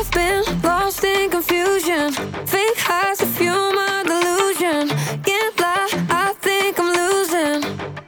I've been lost in confusion. Fake highs to fuel my delusion. Can't lie, I think I'm losing.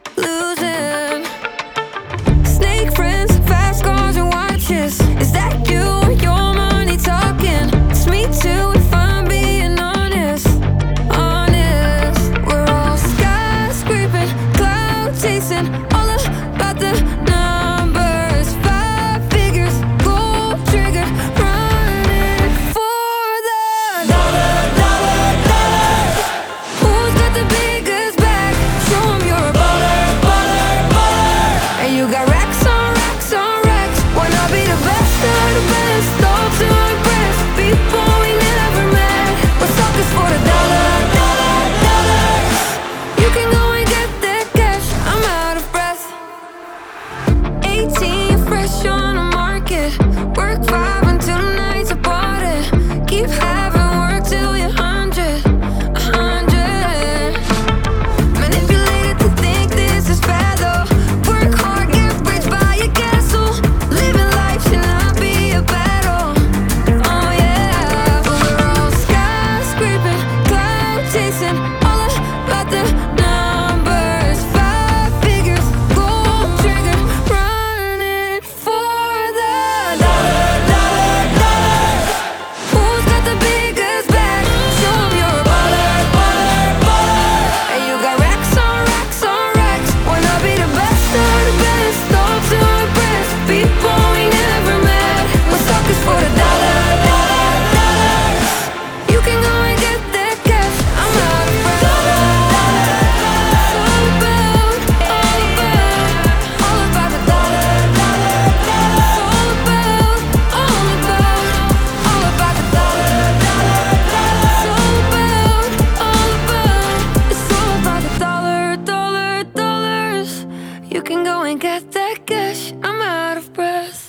Snake friends, fast cars and watches. Is that you or your money talking? It's me too if I'm being honest. We're all skyscraping, cloud chasing, all about the numbers. 5 figures, gold trigger, running for the dollar, dollar, dollar. Who's got the biggest bag? Show 'em you're a baller, baller, baller. And you got racks on racks on racks. Wanna be the best of the best, all to impress people we never met. We're suckers for the dollar, dollar, dollar. You can go and get that cash, I'm out of breath. 18, fresh on the market. Work 5 until the nights apart it. Keep having work till you're 100. Manipulated to think this is fair though. Work hard, get rich, buy a castle. Living life should not be a battle. Oh yeah, but we're all skyscraping, cloud chasing, all about the numbers. 5 figures, gold trigger, running for the dollar, dollar, dollar. Who's got the biggest bag? Show 'em you're a baller, baller, baller. And you got racks on racks on racks. Wanna be the best of the best, all to impress people we never met. We're suckers for the dollar, dollar, dollar. You can go and get that cash, I'm out of breath. Dollar, dollar, dollar. All about the dollar, dollar, dollar. All about the dollar, dollar, dollar. It's all about the dollar, dollar, dollars. You can go and get that cash, I'm out of breath.